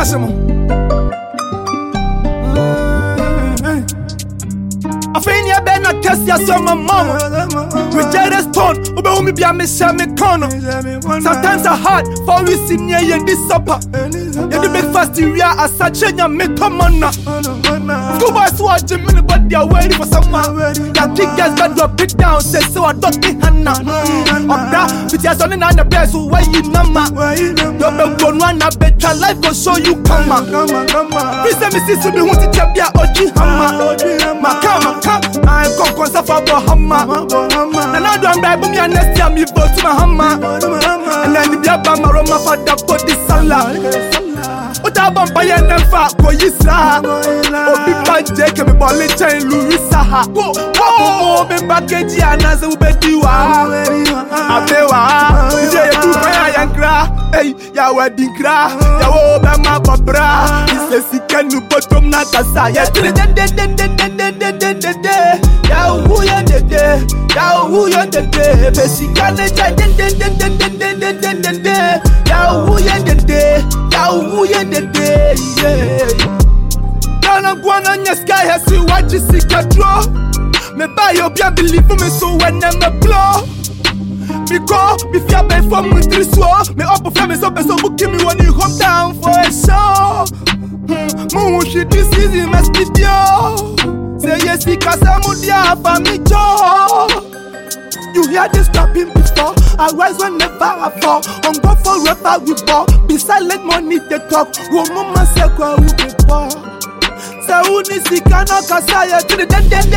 I feel you better test your son, my mama. We jealous tone, ube me be a miss me corner. Sometimes I hard for we see near in this supper. You the big fast we are as such and you make come on now. Two boys watching me, but they are waiting for someone. That kick gets bad, drop it down, say so I don't think Hannah. Of with your son and the best who why you number. Don't be one a better life will show you come on. Please let me see to be wanted to be a OG hammer. I come concern for Bahama. And I don't buy me and next year me vote to my hammer. And then the Bama Roma for the body salad. What about buying them fat for you, sir? Oh, people take me balling chain Louisa. Oh, be back at Gianna's Ubediwa. Abewa, you do my young cry. Hey, ya wedding cry. Ya Obama Babra. He says he can do bottom Nakasa. Ya who ya the day, ya who ya the day, basically, ya who ya the day, ya who ya the day, yeah. Don't go on your sky, I see what you see, draw. Me buy your beer, believe me, so when I'm a blow. Because if you're bad for me, me up for me, so book me when you come down for a show. Moon shit, this easy, must be yo. Say yes because I'm mudia for me joy. You hear this rapping before. I rise whenever I fall. On go forever we ball. Be silent money they talk. Woman say kwa who be poor. Say who ni sika no kasaya to the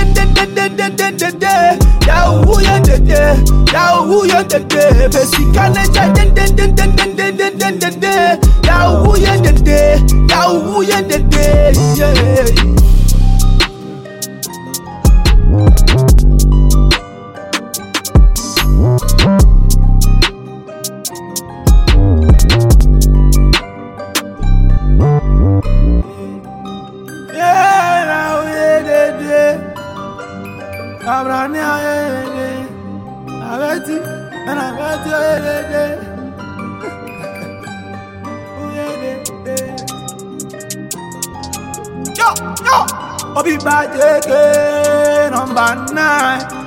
day. Ya who ya the day. Ya who ya the day. Basika ne day. Ya who ya the day. Ya who ya the day. Yeah. Yo, Obi Bajeke, number 9.